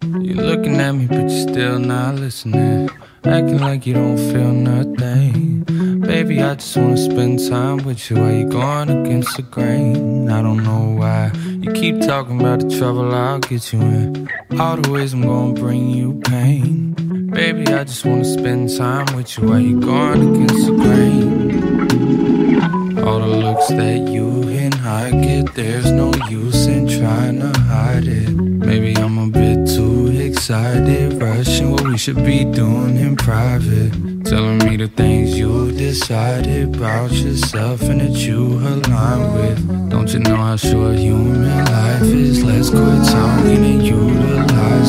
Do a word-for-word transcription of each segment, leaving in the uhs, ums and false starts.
You're looking at me, but you're still not listening. Acting like you don't feel nothing. Baby, I just wanna spend time with you while you're going against the grain. I don't know why you keep talking about the trouble I'll get you in. All the ways I'm gonna bring you pain. Baby, I just wanna spend time with you while you're going against the grain. All the looks that you and I get, there's no use in trying to hide it. Maybe I'm a bit too excited, rushing what we should be doing in private. Telling me the things you've decided about yourself and that you align with. Don't you know how short human life is? Let's quit talking and utilize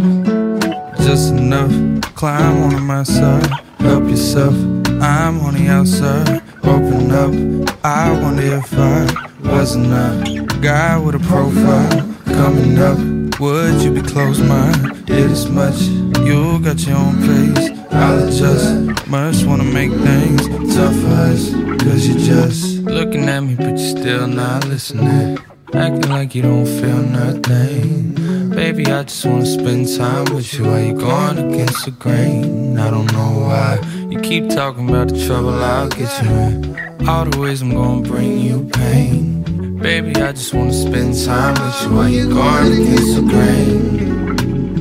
it. Just enough, climb on my side. Help yourself, I'm on the outside. Open up, I wonder if I wasn't a guy with a profile. Coming up, would you be close-minded? Did as much, you got your own pace. I'll adjust, must wanna make things tough for us. Cause you're just looking at me, but you're still not listening. Acting like you don't feel nothing. Baby, I just wanna spend time with you while you're going against the grain. I don't know why you keep talking about the trouble I'll get you in. All the ways I'm gonna bring you pain. Baby, I just wanna spend time with you while you're going against the grain.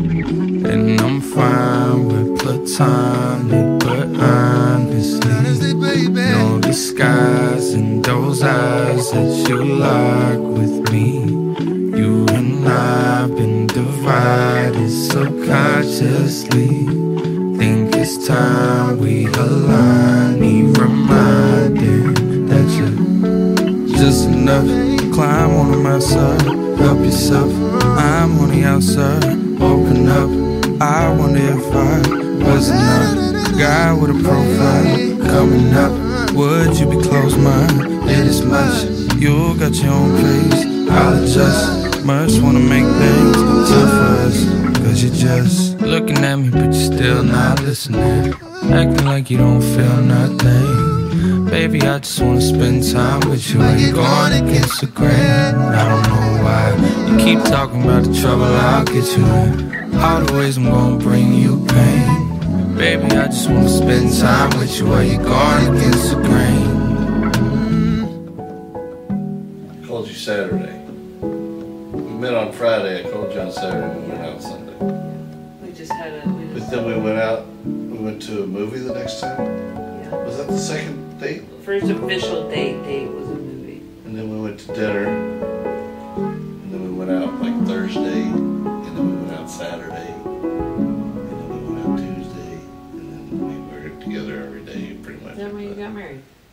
And I'm fine with platonic, but honestly, no disguise in those eyes that you lock with me. You and I've been divided subconsciously. Think it's time we align. Need reminded that you're just enough. Climb on my side, help yourself. I'm on the outside. Open up, I wonder if I wasn't a guy with a profile. Coming up, would you be close-minded? Did as much, you got your own pace. I'll adjust, must wanna make things tough for us. Cause you're just looking at me, but you're still not listening. Acting like you don't feel nothing. Baby, I just wanna spend time with you while you're going against the grain. I don't know why you keep talking about the trouble I'll get you in. All the ways I'm gonna bring you pain. Baby, I just wanna spend time with you while you're going against the grain. I called you Saturday. We met on Friday. I called you on Saturday. We went out Sunday. We just had a. We But just, then we went out. We went to a movie the next time. yeah. Was that the second date? First official date date was a movie. And then we went to dinner. And then we went out like Thursday. And then we went out Saturday. And then we went out Tuesday. And then we were together every day pretty much. Is that when you got married?